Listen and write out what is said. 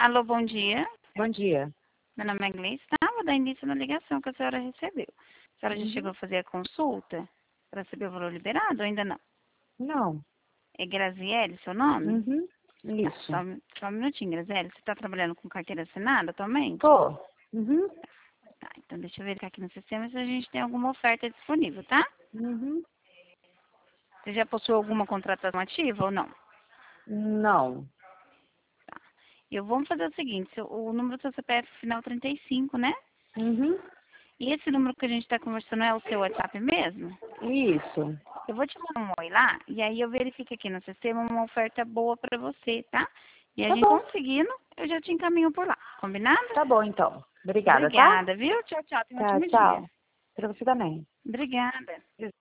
Alô, bom dia. Bom dia. Meu nome é Gleice, tá? Vou dar início na ligação que a senhora recebeu. A senhora já chegou a fazer a consulta para saber o valor liberado ou ainda não? Não. É Graziele seu nome? Tá, Isso. só um minutinho, Graziele. Você está trabalhando com carteira assinada atualmente? Tô. Tá, então deixa eu verificar aqui no sistema se a gente tem alguma oferta disponível, tá? Você já possui alguma contratação ativa ou não? Não. Eu vou fazer o seguinte, o número do seu CPF final 35, né? E esse número que a gente está conversando é o seu WhatsApp mesmo? Isso. Eu vou te mandar um oi lá, e aí eu verifico aqui no sistema uma oferta boa pra você, tá? E a Tá gente bom. conseguindo, eu já te encaminho por lá. Combinado? Tá bom, então. Obrigada, tá? Obrigada, viu? Tchau, tchau. Tenha um Tá, ótimo dia. tchau. Pra você também. Obrigada.